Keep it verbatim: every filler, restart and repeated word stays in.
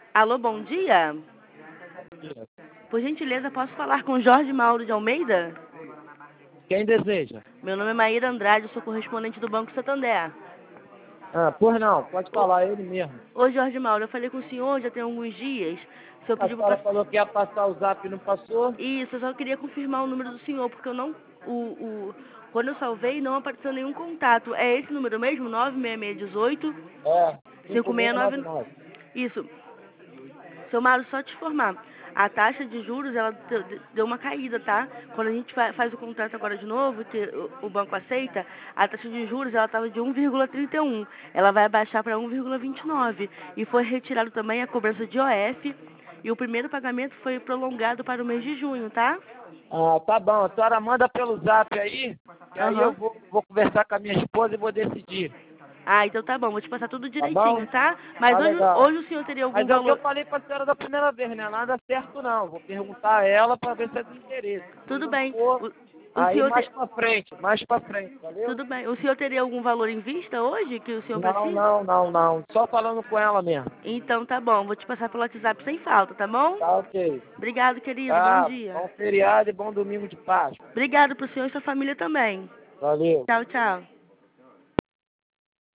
Alô, bom dia? Por gentileza, posso falar com Jorge Mauro de Almeida? Quem deseja? Meu nome é Maíra Andrade, eu sou correspondente do Banco Santander. Ah, por não, pode falar, ele mesmo. Ô, Jorge Mauro, eu falei com o senhor já tem alguns dias. O senhor A pediu senhora pra... falou que ia passar o zap e não passou? Isso, eu só queria confirmar o número do senhor, porque eu não... O, o... Quando eu salvei, não apareceu nenhum contato. É esse número mesmo? nove seis seis um oito, É, cinco cinco seis seis nove nove... nove. Isso. Seu Mário, só te informar, a taxa de juros, ela deu deu uma caída, tá? Quando a gente fa- faz o contrato agora de novo, que o o banco aceita, a taxa de juros, ela estava de um vírgula trinta e um. Ela vai baixar para um vírgula vinte e nove. E foi retirado também a cobrança de O F, e o primeiro pagamento foi prolongado para o mês de junho, tá? Ah, tá bom, a senhora manda pelo zap aí, que aí eu Aham. vou, vou conversar com a minha esposa e vou decidir. Ah, então tá bom, vou te passar tudo Tá bom? direitinho, tá? Tá Mas hoje, legal. hoje o senhor teria algum Mas é o que eu valor... falei pra senhora da primeira vez, né? Nada certo não. Vou perguntar a ela pra ver se é do interesse. Se Tudo não bem. for, O, o aí senhor mais te... pra frente, mais pra frente, valeu? Tudo bem. O senhor teria algum valor em vista hoje que o senhor Não, precisa? não, não, não. Só falando com ela mesmo. Então tá bom, vou te passar pelo WhatsApp sem falta, tá bom? Tá ok. Obrigado, querido. Bom Tá, dia. bom feriado e bom domingo de Páscoa. Obrigado pro senhor e sua família também. Valeu. Tchau, tchau.